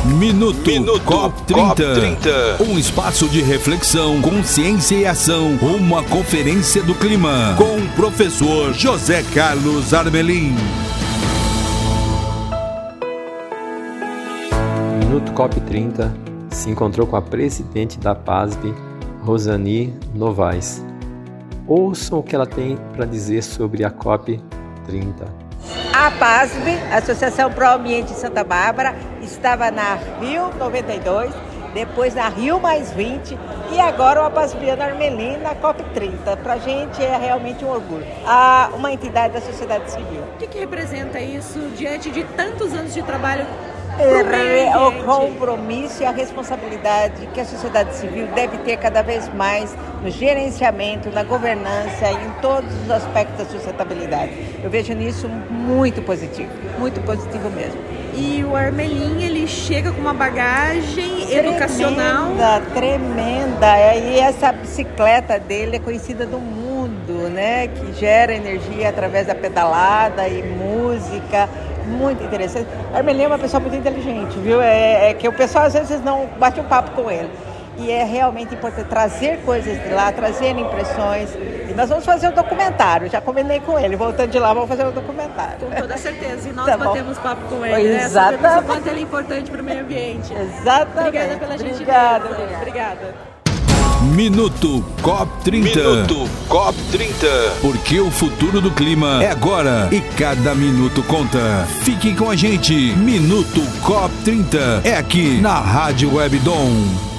Minuto COP30. Um espaço de reflexão, consciência e ação. Uma conferência do clima com o professor José Carlos Armelin. Minuto COP30 se encontrou com a presidente da PASB, Rosani Novaes. Ouçam o que ela tem para dizer sobre a COP30. A PASB, Associação Pro Ambiente de Santa Bárbara, estava na Rio 92, depois na Rio mais 20 e agora o Apasbiano Armelin na COP30. Para a gente é realmente um orgulho. Uma entidade da sociedade civil. O que representa isso diante de tantos anos de trabalho? O compromisso e a responsabilidade que a sociedade civil deve ter cada vez mais no gerenciamento, na governança e em todos os aspectos da sustentabilidade. Eu vejo nisso muito positivo mesmo. E o Armelin, ele chega com uma bagagem educacional tremenda. E essa bicicleta dele é conhecida do mundo, né? Que gera energia através da pedalada e música. Muito interessante. Armelin é uma pessoa muito inteligente, viu? É que o pessoal às vezes não bate um papo com ele. E é realmente importante trazer coisas de lá, trazer impressões. E nós vamos fazer um documentário. Já combinei com ele. Voltando de lá, vamos fazer um documentário. Com toda certeza. E nós batemos papo com ele. Exatamente. Né? Sabemos o quanto ele é importante para o meio ambiente. Exatamente. Obrigada pela gentileza. Obrigada. Minuto COP30. Minuto COP30. Porque o futuro do clima é agora e cada minuto conta. Fique com a gente. Minuto COP30 é aqui na Rádio Web Dom.